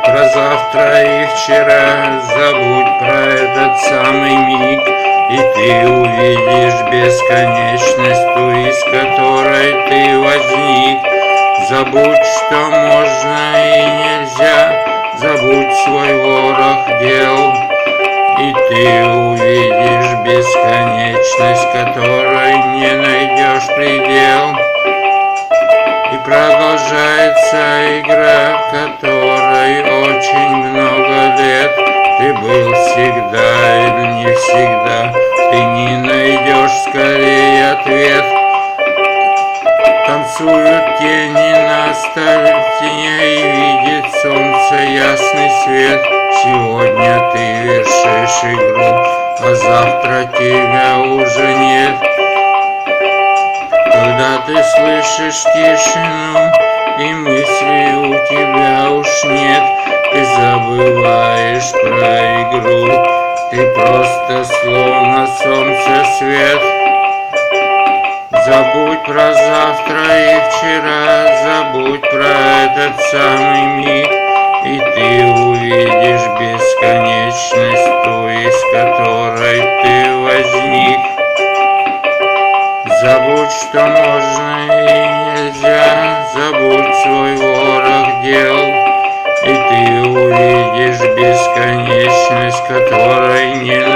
про завтра и вчера, забудь про этот самый миг, и ты увидишь бесконечность, ту, из которой ты возник. Забудь, что можно и нельзя, забудь свой ворох дел, и ты увидишь бесконечность, которой не найдешь предел. И продолжается игра, в которой очень много лет. Ты был всегда или не всегда, ты не найдешь скорее ответ. Танцуют тени на стене, и видит солнце ясный свет. Сегодня ты вершишь игру, а завтра тебя уже нет. Когда ты слышишь тишину, и мыслей у тебя уж нет, ты забываешь про игру, ты просто словно солнце свет. Забудь про завтра и вчера, забудь про этот самый миг, и ты увидишь бесконечность, ту, из которой ты возник. Забудь, что можно и нельзя, забудь свой ворох дел, и ты увидишь бесконечность, которой не